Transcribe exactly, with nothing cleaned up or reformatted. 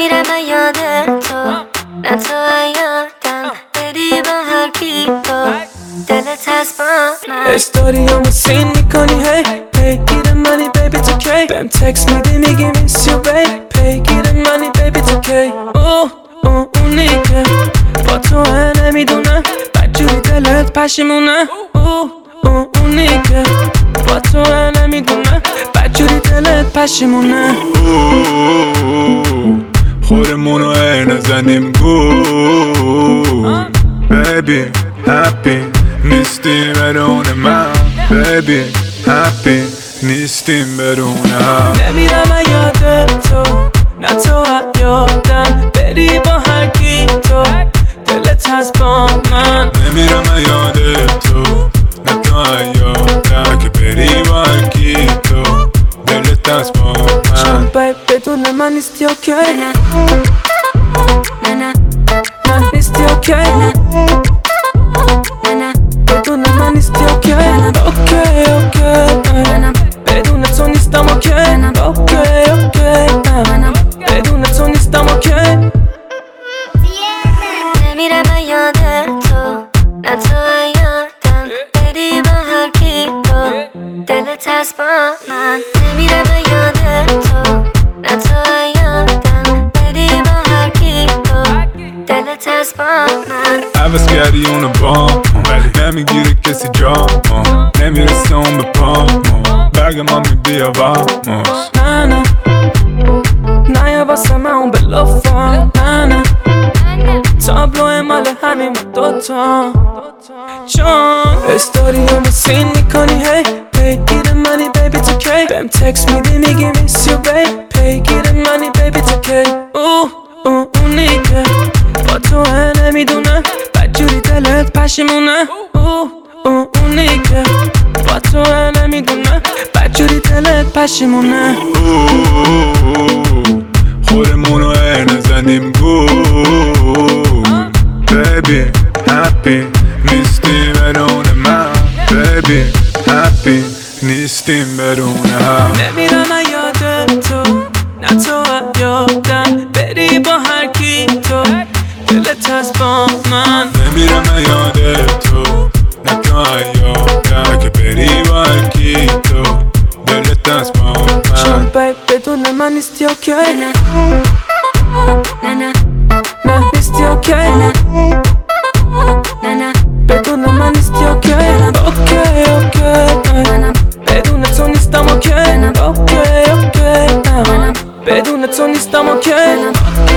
نمیرم یاد تو، نه تو یادم بری با هر کی تو دلت هست با من. استوریامو سین میکنی هی پیگیر منی بیبی تو کی بهم تکس میدی میگی میس یو بی پیگیر منی بیبی تو کی اوه اوه اونی که با تو نمیدونم بدجوری دلت پشیمونه اوه اوه اونی که با تو نمیدونم بدجوری دلت پشیمونه خورمونو ای نزنیم گول بیبی هپی نیستیم بدون من بیبی هپی نیستیم بدون هم. نمیرم یاد تو نه تو یادم بری با هر کی تو دلت هست با من. نمیرم یاد تو نه تو یادم که بری با هر کی تو دلت هست با من. چون باید بدون من نیستی اوکی نه نه نه نه نیستی اوکی نه نه بدون من نیستی اوکی اوکی اوکی بدون تو نیستم اوکی اوکی اوکی بدون تو نیستم اوکی. نمیرم یاد تو نه تو یادم بری با هر کی تو دلت هست با من. نمیرم یاد تو نه تو یادم بری با هر کی تو دلت هست با من. عوضگری اونو با نمیگیره کسی جا نمیرسه اون به پا برگ ما میبیا واموس نه نه نه یا واسه من اون بلافا نه نه تابلو مال همین دوتا چون استوریامو سین میکنی هی پیگیر منی بیبی تو کی بهم تکس میدی میگی میس یو بی پیگیر منی بیبی تو کی اوه اوه اونی که با تو نمیدونم بدجوری دلت پشیمونه اوه اوه اونی که با تو نمیدونم بدجوری دلت پشیمونه خورمونو ای نزنیم گول بیبی هپی نیستیم بدون من بیبی هپی نیستیم بدون هم. نمیرم یاد تو نه تو یادم بری با هر کی تو دلت هست با من. نمیرم یاد تو نه تو یادم که بری با هر کی تو دلت هست با چون من. باید بدون من نیستی اوکی نه نه نه نه نیستی اوکی نه نه بدون من نیستی اوکی اوکی اوکی بدون تو نیستم اوکی اوکی اوکی بدون تو نیستم اوکی